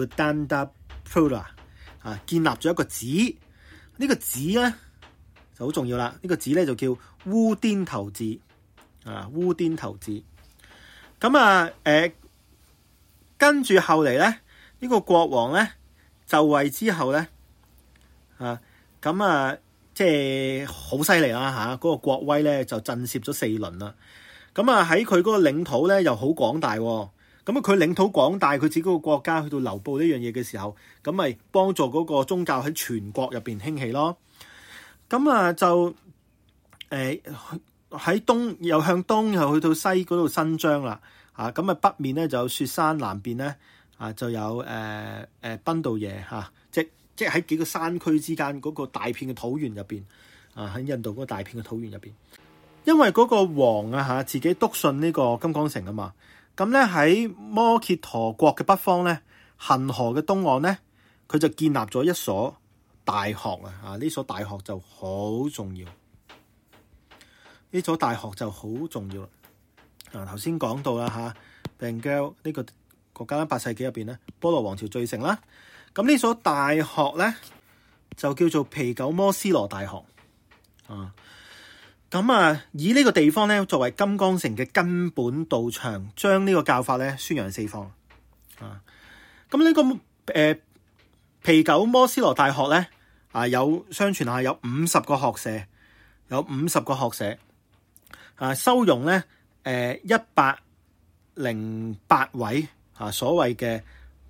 Udandapura 啊，建立咗一個寺，呢、這個寺咧就好重要啦，呢、這個寺咧就叫烏顛頭寺啊，烏顛頭寺。咁啊，誒、呃，跟住後嚟咧，呢、這個國王咧就位之後咧，啊，咁啊。即係好犀利啦嚇，嗰、那個國威咧就震懾咗四輪啦。咁啊喺佢嗰個領土咧又好廣大，咁啊佢領土廣大，佢自己個國家去到流布呢樣嘢嘅時候，咁咪幫助嗰個宗教喺全國入邊興起咯。咁啊就誒喺、呃、東又向東又去到西嗰度伸張啦。嚇咁啊北面咧就有雪山，南邊咧啊就有誒誒賓道耶嚇，即即係喺幾個山區之間嗰個大片嘅土原入邊，啊喺印度嗰個大片嘅土原入邊，因為嗰個王啊嚇自己篤信呢個金剛乘啊嘛，咁咧喺摩羯陀國嘅北方咧，恒河嘅東岸咧，佢就建立咗一所大學啊！啊呢所大學就好重要，呢所大學就好重要啦。啊頭先講到啦嚇 Bengal 呢個國家喺八世紀入邊咧，波羅王朝最盛啦。咁呢所大學咧就叫做皮九摩斯羅大學啊。咁啊，以呢個地方咧作為金剛乘嘅根本道場，將呢個教法咧宣揚四方啊。咁呢、這個誒、呃、皮九摩斯羅大學咧啊，有相傳下有五十個學社，有五十個學社啊，收容咧誒一百零八位啊，所謂嘅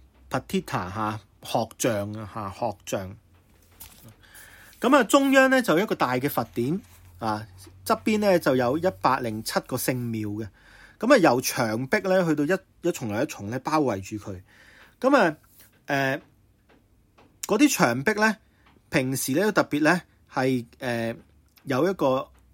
Patita 嚇。學像啊嚇學像，咁啊中央咧就有一個大嘅佛典啊，側邊咧就有一百零七個聖廟嘅，咁啊由牆壁咧去到一一重又一重咧包圍住佢，咁啊誒嗰啲牆壁咧平時咧都特別咧係誒有一個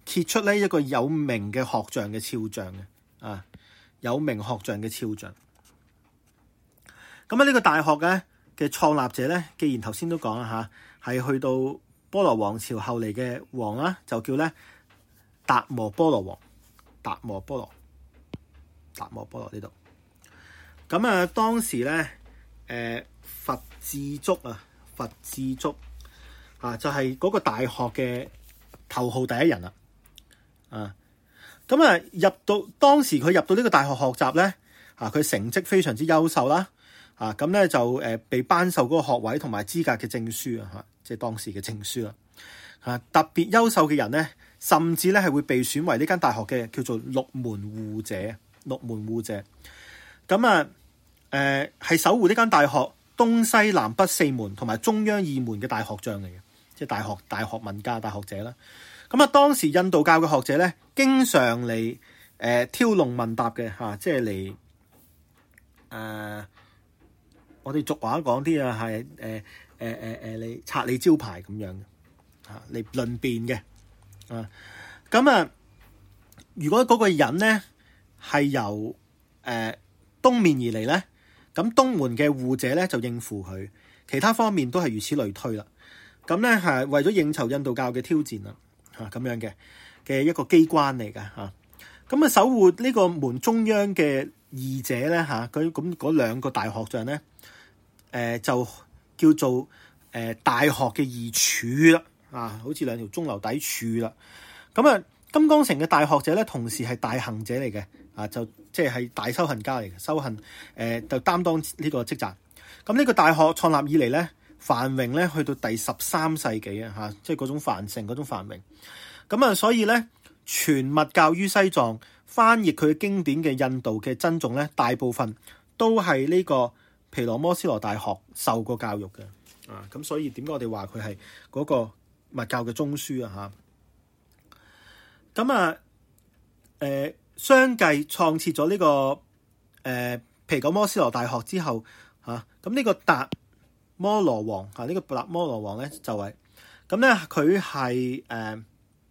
揭出呢一個有名嘅學像嘅肖像嘅啊，有名學像嘅肖像。咁啊，呢個大學咧嘅創立者咧，既然頭先都講啦嚇，係去到波羅王朝後嚟嘅王啦，就叫咧達摩波羅王，達摩波羅，達摩波羅呢度。咁啊，當時咧，誒、呃、佛智足啊，佛智足啊，就係、是、嗰個大學嘅頭號第一人啦。啊，咁啊，入到當時佢入到呢個大學學習咧，啊，佢成績非常之優秀啦。啊，咁咧就誒被頒授嗰個學位同埋資格嘅證書啊，嚇，即係當時嘅證書啦。嚇，特別優秀嘅人咧，甚至咧係會被選為呢間大學嘅叫做六門護者，六門護者。咁啊，誒、呃、係守護呢間大學東西南北四門同埋中央二門嘅大學長嚟嘅，即係大學大學問家大學者啦。咁啊，當時印度教嘅學者咧，經常嚟誒、呃、挑龍問答嘅嚇、啊，即係嚟誒。呃我哋俗話講啲啊，係誒誒誒誒，你拆你招牌咁樣嘅嚇，嚟論辯嘅啊。咁啊，如果嗰個人咧係由誒、呃、東面而嚟咧，咁東門嘅護者咧就應付佢，其他方面都係如此類推啦。咁咧係為咗應酬印度教嘅挑戰啦嚇，咁樣嘅嘅一個機關嚟㗎嚇。咁啊，守護呢個門中央嘅二者咧嚇，佢咁嗰兩個大學長咧。誒、呃、就叫做誒、呃、大學嘅二柱啦，啊，好似兩條中流砥柱啦。咁啊，金剛城嘅大學者咧，同時係大行者嚟嘅，啊，就即係係大修行家嚟嘅，修行誒、呃、就擔當呢個職責。咁呢個大學創立以嚟咧，繁榮咧去到第十三世紀啊，嚇，即係嗰種繁盛嗰種繁榮。咁啊，所以咧傳密教於西藏，翻譯佢經典嘅印度嘅僧眾咧，大部分都係呢、這個。毗羅摩斯羅大學受過教育嘅啊，咁所以點解我哋話佢係嗰個密教嘅宗書啊？嚇，咁啊，誒相繼創設咗呢個誒毗羅摩斯羅大學之後嚇，咁呢個達摩羅王嚇，呢個達摩羅王咧就係咁咧，佢係誒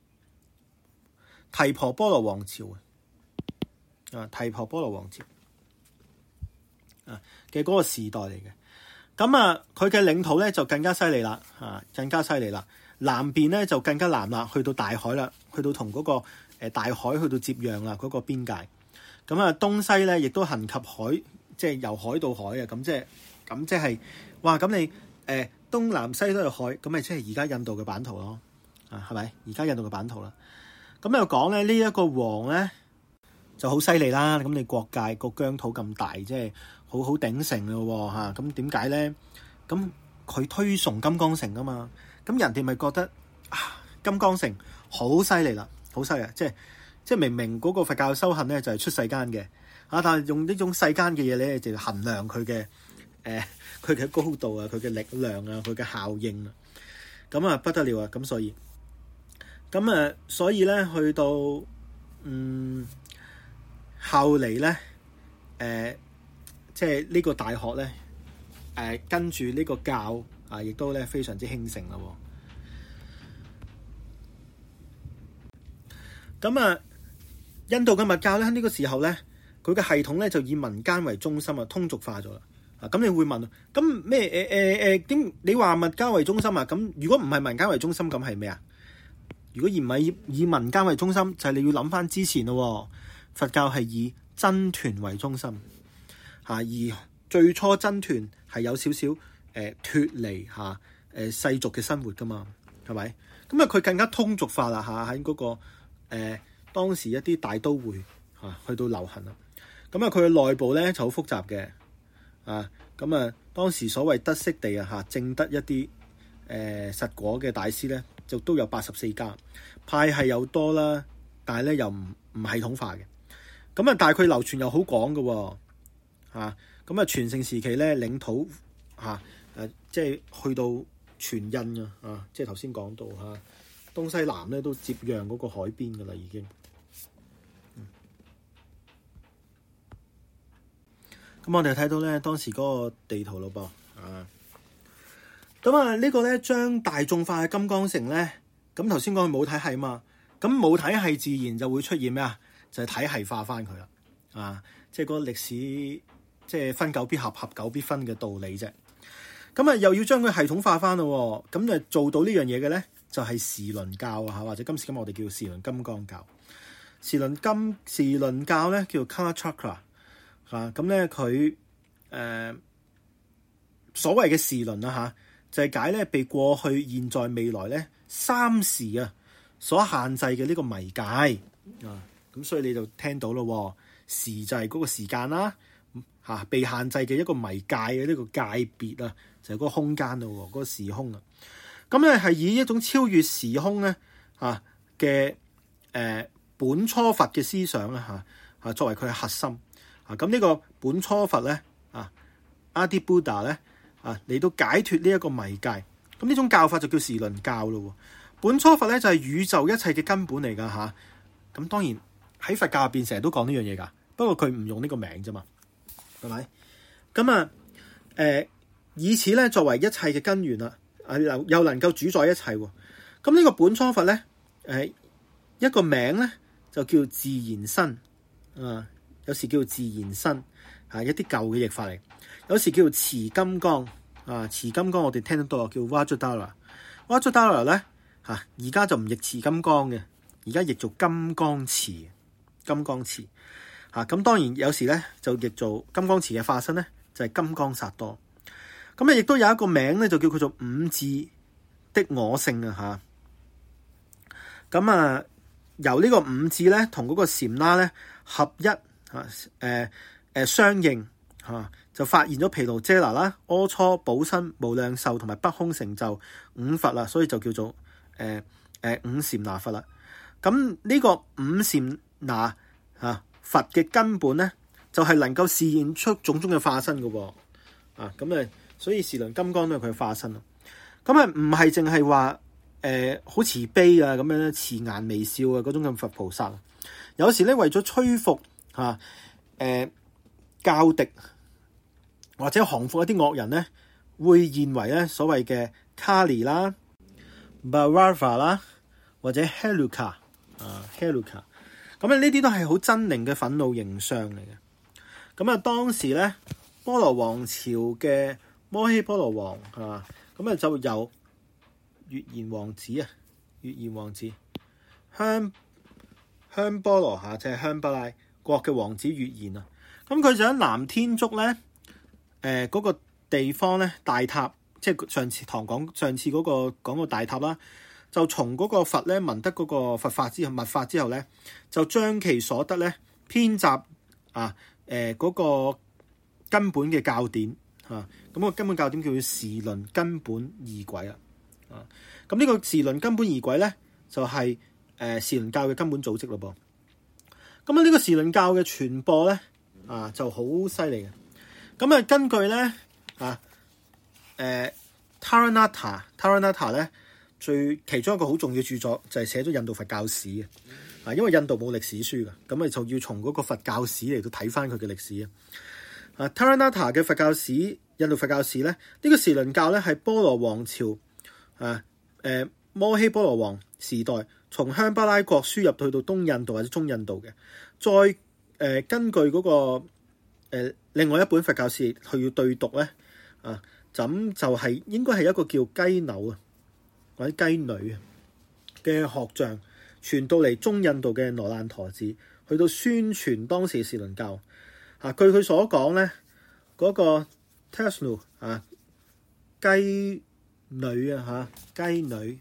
提婆波羅王朝啊，提婆波羅王朝。啊嘅嗰個時代嚟嘅，咁啊佢嘅領土咧就更加犀利啦，啊更加犀利啦，南邊咧就更加南啦，去到大海啦，去到同嗰個誒大海去到接壤啦，嗰個邊界。咁啊東西咧亦都行及海，即係由海到海啊，咁即係咁即係，哇！咁你誒東南西都係海，咁咪即係而家印度嘅版圖咯，啊係咪？而家印度嘅版圖啦。咁又講咧呢一個王咧就好犀利啦，咁你國界個疆土咁大，即係。好好鼎盛咯嚇，咁點解咧？咁佢推崇金剛城啊嘛，咁人哋咪覺得啊金剛城好犀利啦，好犀利，即係即係明明嗰個佛教修行咧就係出世間嘅啊，但係用呢種世間嘅嘢咧就衡量佢嘅誒佢嘅高度啊，佢嘅力量啊，佢嘅效應啊，咁啊不得了啊！咁所以咁啊，所以咧去到嗯後嚟咧誒。呃即係呢個大學咧，誒、呃、跟住呢個教啊，亦都咧非常之興盛啦。咁啊，印度嘅密教咧喺呢個時候咧，佢嘅系統咧就以民間為中心啊，通俗化咗啦。啊，咁你會問，咁咩誒誒誒點？你話密教為中心啊？咁如果唔係民間為中心，咁係咩啊？如果而唔係以以民間為中心，就係、是、你要諗翻之前咯。佛教係以僧團為中心。而最初僧團係有少少誒脫離嚇誒、呃、世俗嘅生活噶嘛，係咪？咁啊佢更加通俗化啦嚇，喺嗰、那個誒、呃、當時一啲大都會嚇、啊、去到流行啦。咁啊佢嘅內部咧就好複雜嘅啊。咁啊當時所謂得悉地啊嚇證得一啲誒、呃、實果嘅大師咧，就都有八十四家，派系又多啦，但係咧又唔唔系統化嘅。咁啊但係佢流傳又好廣嘅喎。啊，咁啊，全盛時期咧，領土嚇誒、啊，即係去到全印啊，啊，即係頭先講到嚇、啊，東西南咧都接壤嗰個海邊噶啦，已經。咁、嗯、我哋睇到咧當時嗰個地圖咯噃，啊，咁啊呢個咧將大眾化嘅金剛城咧，咁頭先講佢冇體系嘛， 咁冇體系自然就會出現咩啊？就係、是、體系化翻佢啦，啊，即係嗰個歷史即係分久必合，合久必分嘅道理啫。咁啊又要將佢系統化翻咯，咁就做到呢樣嘢嘅咧，就係時輪教啊，或者今時今日我哋叫時輪金剛教。時輪金時輪教咧叫 Kala Chakra 啊，咁咧佢誒所謂嘅時輪啦嚇，就係、是、解咧被過去、現在、未來咧三時啊所限制嘅呢個迷界啊，咁所以你就聽到咯，時就係嗰個時間啦，嚇、啊、被限制嘅一個迷界嘅呢個界別啊。就係嗰個空間咯，嗰、嗰個時空啊，咁咧係以一種超越時空咧嚇嘅誒本初佛嘅思想咧嚇嚇作為佢嘅核心啊，咁呢個本初佛咧啊，Adi Buddha咧啊嚟到解脫呢一個迷界，咁呢種教法就叫時輪教咯。本初佛咧就係宇宙一切嘅根本嚟噶嚇，咁、啊、當然喺佛教入邊成日都講呢樣嘢噶，不過佢唔用呢個名啫嘛，係咪？咁啊誒。呃以此咧作為一切嘅根源啦，啊又又能夠主宰一切喎。咁呢個本初佛咧，誒一個名咧就叫自然身啊，有時叫自然身啊，一啲舊嘅譯法嚟。有時叫持金剛啊，持金剛我哋聽得多叫 Vajradhara。Vajradhara 咧嚇，而家就唔譯持金剛嘅，而家譯做金剛持。金剛持嚇，咁當然有時咧就譯做金剛持嘅化身咧，就係金剛薩多。咁啊，亦都有一個名咧，就叫佢做五智的我性啊嚇。咁啊，由呢個五智咧，同嗰個禪那咧合一嚇，誒、呃、誒相應嚇、啊，就發現咗毗盧遮那啦、阿初、寶生、無量壽同埋不空成就五佛啦，所以就叫做誒誒、呃呃、五禪那佛啦。咁呢個五禪那嚇佛嘅根本咧，就係、是、能夠示現出種種嘅化身嘅喎啊，咁誒。所以時輪金剛都係佢嘅化身咯，咁啊唔係淨係話誒好慈悲啊咁樣慈顏微笑啊嗰種咁佛菩薩，有時咧為咗摧伏嚇誒、啊呃、教敵或者降服一啲惡人咧，會現為咧所謂嘅 Kali 啦、Bhairava 啦或者 Heluka 啊 Heluka， 咁啊呢啲都係好猙獰嘅憤怒形象嚟嘅。咁啊當時咧波羅王朝嘅摩希波羅王啊，咁啊就由月賢王子啊，月賢王子香香波羅下即係香巴拉國嘅王子月賢啊，咁佢就喺南天竺咧，誒、呃、嗰、那個地方咧大塔，即係上次堂講上次嗰、那個講個大塔啦，就從嗰個佛咧聞得嗰個佛法之後密法之後咧，就將其所得咧編集啊誒嗰、呃那個根本嘅教典。啊，咁個根本教典叫做時輪根本儀軌啦。啊，咁呢個時輪根本儀軌咧，就係、是、誒、呃、時輪教嘅根本組織咯噃。咁啊，呢個時輪教嘅傳播咧，啊就好犀利嘅。咁啊，根據咧啊誒 Taranatha Taranatha 咧，最其中一個好重要著作就係寫咗印度佛教史嘅。啊，因為印度冇歷史書嘅，咁啊就要從嗰個佛教史嚟到睇翻佢嘅歷史啊。啊 Taranatha 嘅佛教史，印度佛教史咧，呢、這個時輪教咧係波羅王朝啊，誒、呃、摩希波羅王時代從香巴拉國輸入去到東印度或者中印度嘅，再誒、呃、根據嗰、那個、呃、另外一本佛教史去要對讀咧，啊咁就係、是、應該係一個叫雞扭啊或者雞女啊嘅學像傳到嚟中印度嘅羅蘭陀寺，去到宣傳當時嘅時輪教。啊，據佢所講咧，嗰、那個 Tesla 啊，雞女啊嚇，雞女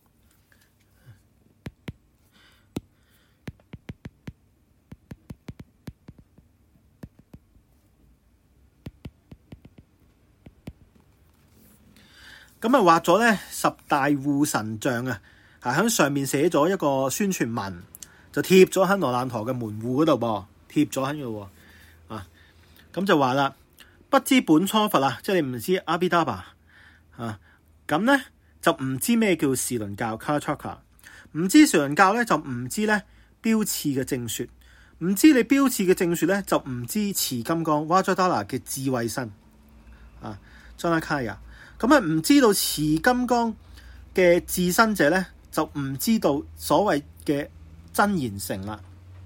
咁啊畫咗咧十大護神像啊，啊喺上面寫咗一個宣傳文，就貼咗喺羅蘭陀嘅門戶嗰度噃，貼咗喺度喎。咁就話啦，不知本初佛啊，即係你唔知阿毗達巴啊，咁咧就唔知咩叫時輪教 Kala Chakra， 唔知時輪教咧就唔知咧標次嘅正說，唔知你標次嘅正說咧就唔知持金剛 Vajradhara 嘅智慧身啊 Janakaya， 咁啊唔知道持金剛嘅智身者咧就唔知道所謂嘅真言城啦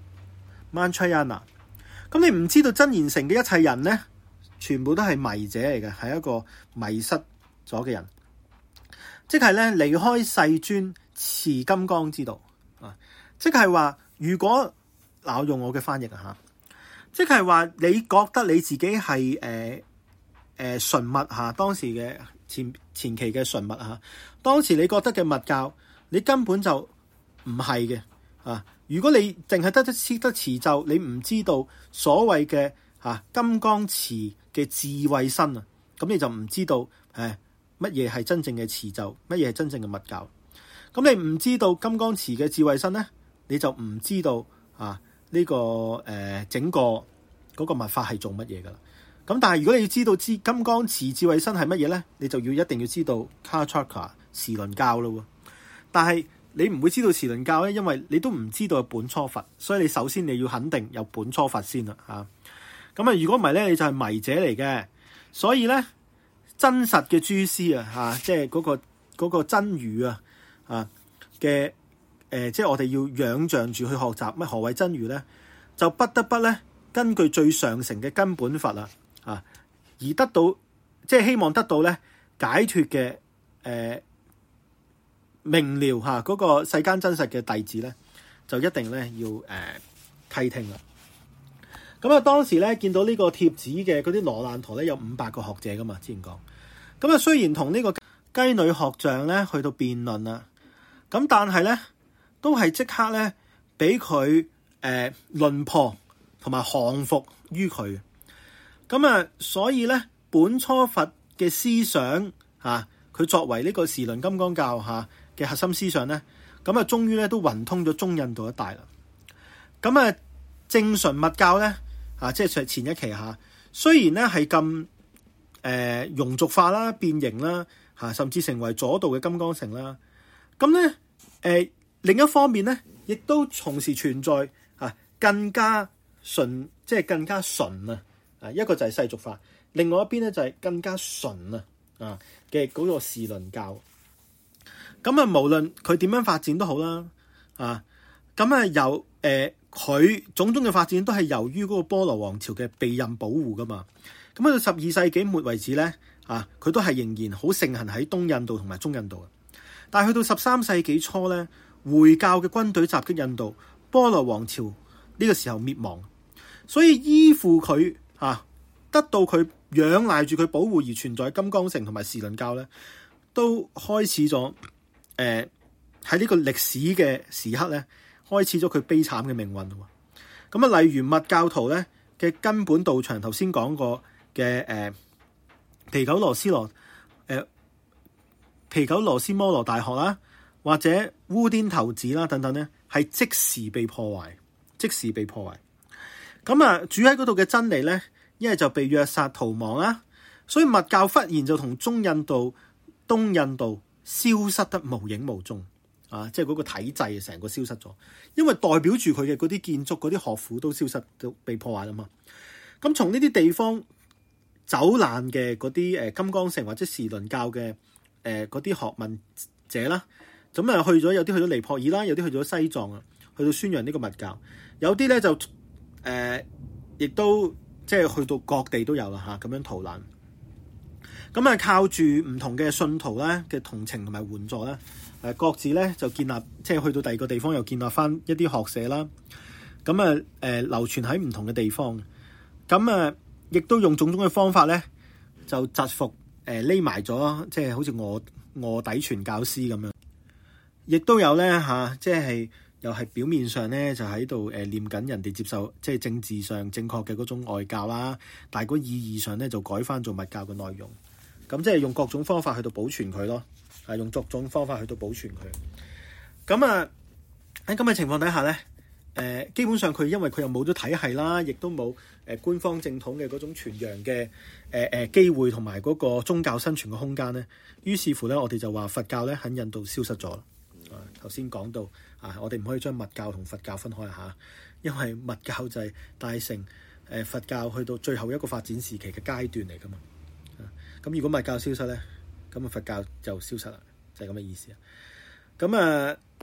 Mantrayana。咁你唔知道真言城嘅一切人咧，全部都係迷者嚟嘅，係一個迷失咗嘅人，即係咧離開世尊持金剛之道啊！即係話，如果嗱，我用我嘅翻譯啊吓，即係話你覺得你自己係誒誒純密吓，當時嘅前前期嘅純密吓，當時你覺得嘅密教，你根本就唔係嘅啊！如果你淨係得得識得持咒，你唔知道所謂嘅吓金剛持嘅智慧身啊，咁你就唔知道誒乜嘢係真正嘅持咒，乜嘢係真正嘅密教。咁你唔知道金剛持嘅智慧身咧，你就唔知道啊呢、這個誒、呃、整個嗰個密法係做乜嘢噶啦。咁但係如果你知道知金剛持智慧身係乜嘢咧，你就要一定要知道 Kalachakra 時輪教咯。但係你唔會知道時輪教咧，因為你都唔知道有本初佛，所以你首先你要肯定有本初佛先啦嚇。咁啊，如果唔係咧，你就係迷者嚟嘅。所以咧，真實嘅諸師啊嚇，即係嗰個嗰個真如啊啊嘅誒，即係我哋要仰仗住去學習乜何謂真如咧，就不得不咧根據最上乘嘅根本佛啊啊，而得到即係希望得到咧解脫嘅誒。呃明瞭嚇嗰個世間真實嘅弟子咧，就一定咧要誒稽、呃、聽啦。咁啊，當時咧見到呢個帖子嘅嗰啲羅爛陀咧，有五百個學者噶嘛，之前講。咁啊，雖然同呢個雞女學像咧去到辯論啦，咁但係咧都係即刻咧俾佢誒論破同埋降服於佢。咁啊，所以咧本初佛嘅思想嚇，佢、啊、作為呢個時輪金剛教嚇嘅核心思想咧，咁啊，終於咧都運通咗中印度一帶啦。咁啊，正純密教咧，啊，即係前一期嚇，雖然咧係咁誒庸俗化啦、變形啦，嚇，甚至成為左道嘅金剛城啦。咁咧誒另一方面咧，亦都同時存在嚇更加純，即係更加純啊！啊，一個就係世俗化，另外一邊咧就係更加純啊啊嘅嗰個時輪教。咁啊，無論佢點樣發展都好啦，啊，咁啊，由誒佢種種嘅發展都係由於嗰個波羅王朝嘅庇蔭保護噶嘛。咁去到十二世紀末為止咧，啊，佢都係仍然好盛行喺東印度同埋中印度嘅。但係去到十三世紀初咧，回教嘅軍隊襲擊印度，波羅王朝呢個時候滅亡，所以依附佢啊，得到佢仰賴住佢保護而存在金剛城同埋時輪教咧，都開始咗。誒喺呢個歷史嘅時刻咧，開始咗佢悲慘嘅命運喎。咁啊，例如密教徒咧嘅根本道場，頭先講過嘅誒皮九羅斯羅誒、呃、皮九羅斯摩羅大學啦，或者烏甸頭子啦等等咧，係即時被破壞，即時被破壞。咁啊，住喺嗰度嘅真理咧，一係就被虐殺逃亡啦，所以密教忽然就同中印度、東印度消失得無影無蹤啊！即係嗰個體制成個消失咗，因為代表住佢嘅嗰啲建築、嗰啲學府都消失，都被破壞啦嘛。咁從呢啲地方走難嘅嗰啲誒金剛城或者時輪教嘅誒嗰啲學問者啦，咁啊去咗，有啲去咗尼泊爾啦，有啲去咗西藏啊，去到宣揚呢個密教，有啲咧就誒、呃、亦都即係去到各地都有啦嚇，咁樣逃難。咁啊，靠住唔同嘅信徒咧嘅同情同埋援助咧，誒各自咧就建立，即係去到第二個地方又建立翻一啲學社啦。咁啊，誒流傳喺唔同嘅地方。咁啊，亦都用種種嘅方法咧，就蟄伏誒匿埋咗，即係好似臥臥底傳教師咁樣。亦都有咧嚇，即係又係表面上咧就喺度誒念緊人哋接受，即係政治上正確嘅嗰種外教啦，但係個意義上咧就改翻做密教嘅內容。咁即係用各種方法去到保存佢咯，係用各種方法去到保存佢。咁啊喺咁嘅情況底下咧，誒、呃、基本上佢因為佢又冇咗體系啦，亦都冇誒官方正統嘅嗰種傳揚嘅誒誒機會同埋嗰個宗教生存嘅空間咧，於是乎咧我哋就話佛教咧喺印度消失咗。啊頭先講到啊，我哋唔可以將密教同佛教分開下，因為密教就係帶成誒佛教去到最後一個發展時期嘅階段嚟噶嘛。咁如果密教消失咧，咁啊佛教就消失啦，就係咁嘅意思啊。咁啊，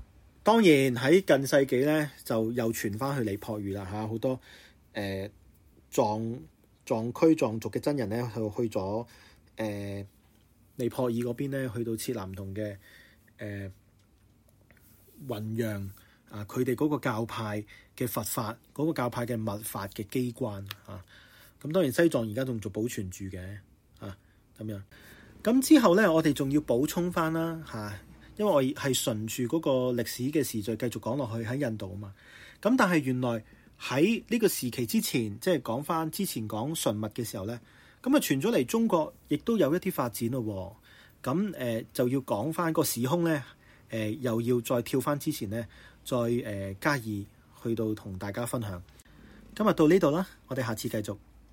當然喺近世紀咧，就又傳翻去尼泊爾啦嚇，好多誒、呃、藏藏區藏族嘅真人咧，就去咗誒、呃、尼泊爾嗰邊咧，去到設立唔同嘅誒弘揚啊，佢哋嗰個教派嘅佛法，嗰、嗰個教派嘅密法嘅機關啊。咁當然西藏而家仲做保存住嘅啊，咁樣。咁之後咧，我哋仲要補充翻啦嚇。因為我係順住嗰個歷史嘅時序繼續講落去喺印度啊嘛，咁但係原來喺呢個時期之前，即係講翻之前講純密嘅時候咧，咁啊傳咗嚟中國，亦都有一啲發展咯。咁誒、呃、就要講翻個時空咧，誒、呃、又要再跳翻之前咧，再誒、呃、加以去到同大家分享。今日到呢度啦，我哋下次繼續。